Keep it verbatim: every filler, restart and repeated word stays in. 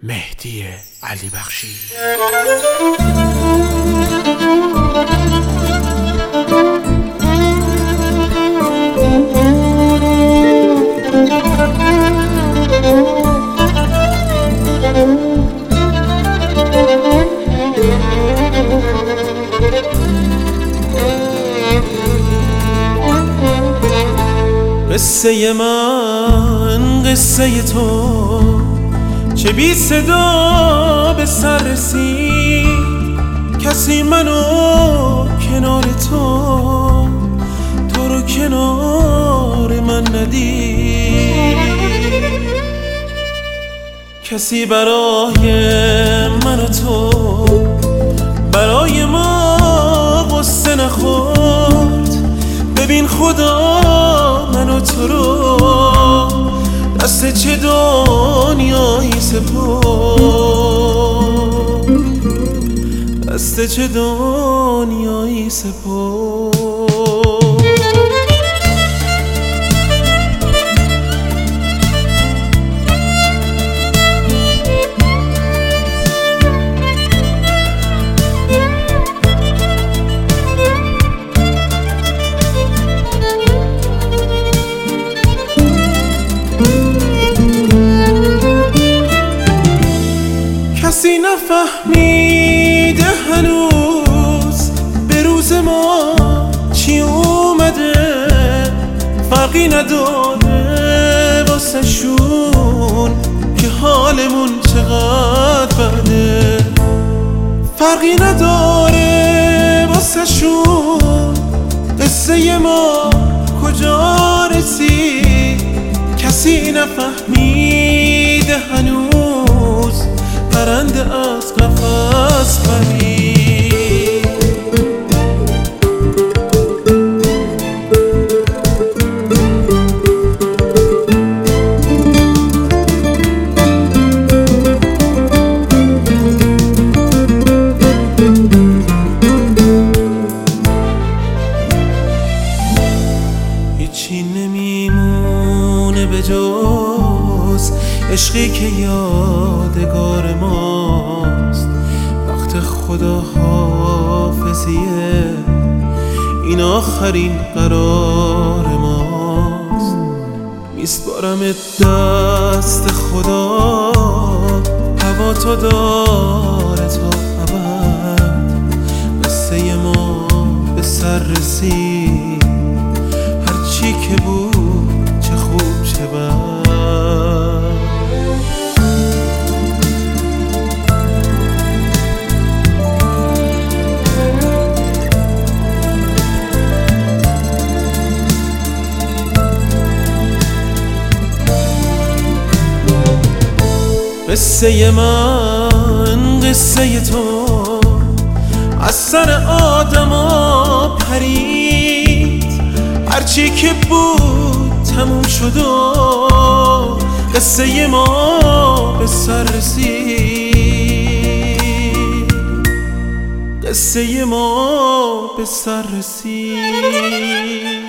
مهدی علی بخشی. قصه من قصه تو چه بی صدا به سر رسید، کسی منو کنار تو تو رو کنار من ندید، کسی برای من و تو برای ما قصه نخورد. ببین خدا من و تو رو دست چه دنیایی سپرد، دست چه دنیایی سپرد. کسی نفهمیده هنوز به روز ما چی اومده، فرقی نداره واسه شون که حالمون چقدر بده، فرقی نداره واسه شون قصه ما کجا رسید. کسی نفهمیده هنوز پرنده از قفس پرید. هیچی نمیمونه به جز عشقی که یادگار ماست. وقت خدا حافظیه، این آخرین قرار ماست. میسپارم دست خدا، هوا تو داره تا ابد. قصه ما به سر رسید، هرچی که بود چه خوب چه بد. قصه من قصه تو از سر آدما پرید، هرچی که بود تموم شد و قصه ما به سر رسید، قصه ما به سر رسید.